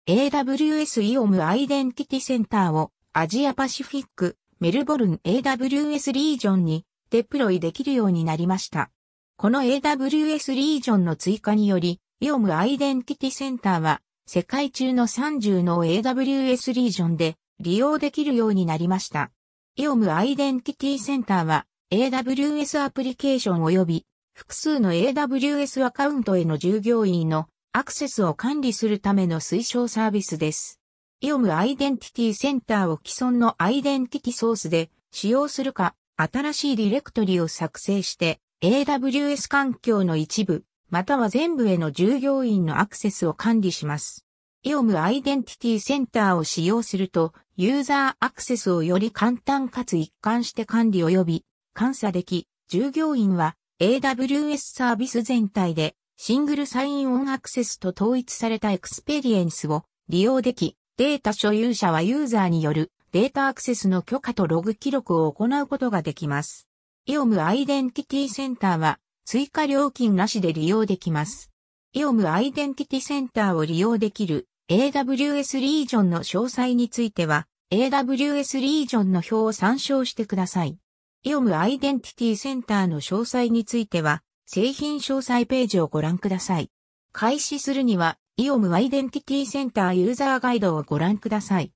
AWS イオムアイデンティティセンターをアジアパシフィック、メルボルン AWS リージョンにデプロイできるようになりました。この AWS リージョンの追加により、イオムアイデンティティセンターは世界中の30の AWS リージョンで利用できるようになりました。イオムアイデンティティセンターは AWS アプリケーション及び複数の AWS アカウントへの従業員のアクセスを管理するための推奨サービスです。イオムアイデンティティセンターを既存のアイデンティティソースで使用するか、新しいディレクトリを作成して AWS 環境の一部、または全部への従業員のアクセスを管理します。イオムアイデンティティセンターを使用すると、ユーザーアクセスをより簡単かつ一貫して管理及び監査でき、従業員は AWS サービス全体でシングルサインオンアクセスと統一されたエクスペリエンスを利用でき、データ所有者はユーザーによるデータアクセスの許可とログ記録を行うことができます。イオムアイデンティティセンターは追加料金なしで利用できます。イオムアイデンティティセンターを利用できる AWS リージョンの詳細については AWS リージョンの表を参照してください。イオムアイデンティティセンターの詳細については製品詳細ページをご覧ください。開始するにはイオムアイデンティティセンターユーザーガイドをご覧ください。